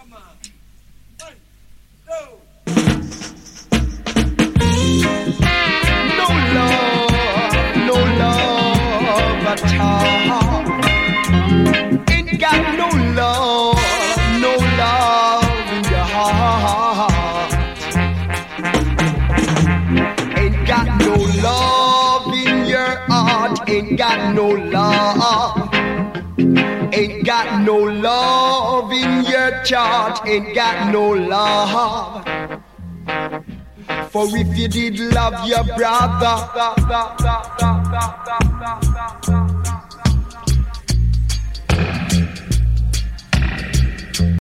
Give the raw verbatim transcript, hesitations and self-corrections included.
No love, no love at all. Ain't got no love, no love in your heart. Ain't got no love in your heart. Ain't got no love. Ain't got no love in your chart. Ain't got no love. For if you did love your brother,